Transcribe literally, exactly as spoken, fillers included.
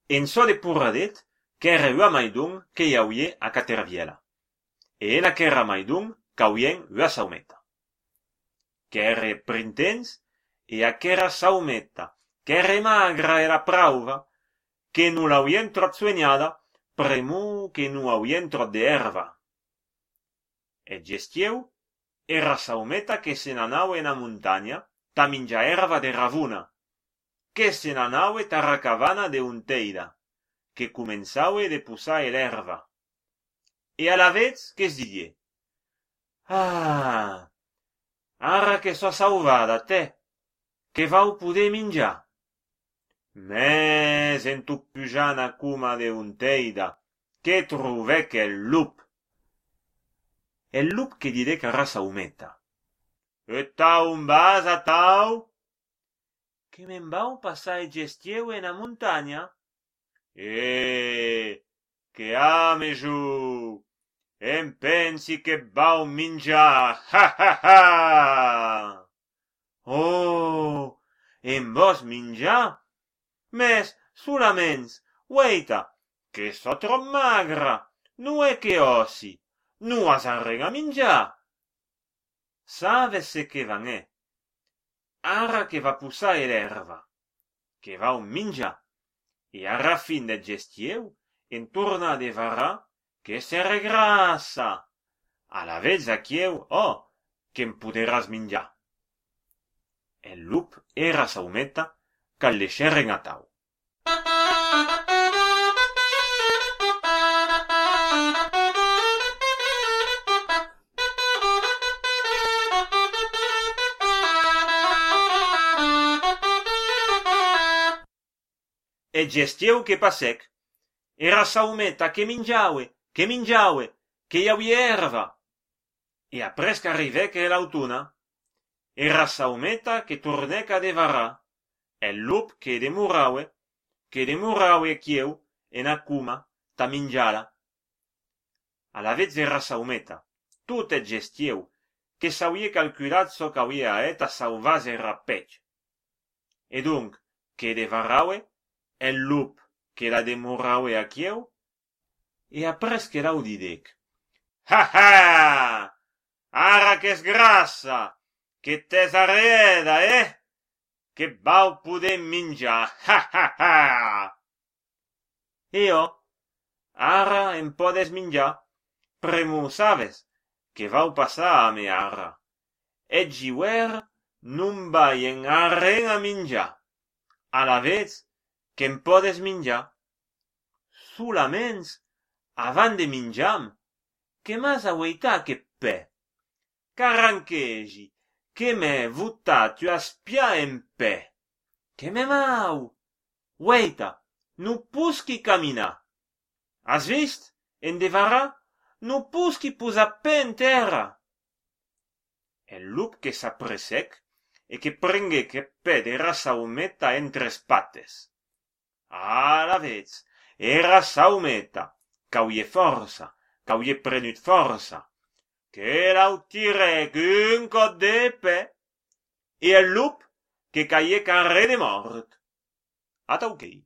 En so de purradet, qu'ère ua maidon que yauie a Caterviela. E en aquera maidon qu'auien ua saumeta. Qu'ère printens, e aquera saumeta, qu'ère magra e la prauva, que nu l'auien trot suegnada, premu que nu auien trot de erva. E gestieu, era saumeta que se n'anaue en a montagna, ta mingia erva de ravuna, que se n'anaue ta racavana de unteida, que començaue de pusar l'erva. E a la vez que es didie, ah, ara que so sauvada, te, que vau poder minjar. Mais en tot pujant a cuma de unteida, que truvec el lup. El lup que didec a ra saumeta. E tau un vas a tau? Que me'n vau passar e gestieu en a montagna? E, que ameju, em pensi que vau minjar, ha ha ha! Oh, en vos minjar? Mes, sulaments, weita, que so trop magra, nu e que ossi, nu as arren a minjar. Sabes se que van e? Ara que va pussar l'erva, que vau minjar, e ara fin de gestieu, en torna de vara, que se regrassa. A la vez aquieu, oh, que em poderàs minjar. El lup era saumeta, qu'al deixeren a tau. E gestieu que passec, era saumeta que mingiaue, que mingiaue, que i auie erva. E apres qu'arrivec l'autuna, era saumeta que tornec a devarar, el lup que demuraue, que demuraue quieu en a cuma ta mingiala. A la vez era saumeta, tot et gestieu, que s'auie calculat so qu'auie a et a sauvas era pech. E donc, que devaraue, el lup que la demuraue a quieu, e apres que l'au didec. Ha ha! Ara qu'es grassa, que t'es arreda, eh? Que vau poder minjar, ha ha ha! E oh, ara em podes minjar, premu sabes, que vau passar a me ara. Et jiuer nun vai en arren a minjar, a la vez que em podes minjar. Sulaments, avant de minjam, que m'has aueitat que pe, qu'arranquegi, que m'he votat tu aspia en pe, que me mau, weita, nu pusqui caminar. Has vist, en devara, nu pusqui posar pe en terra. El lup que s'apressec e que prenguec que pe d'era saumeta entre es pates. A la vez, era saumeta, qu'auie força, qu'auie prenut força, que l'au tirec un cot de pe, e el lup que caiec arre de mort. A tauquei.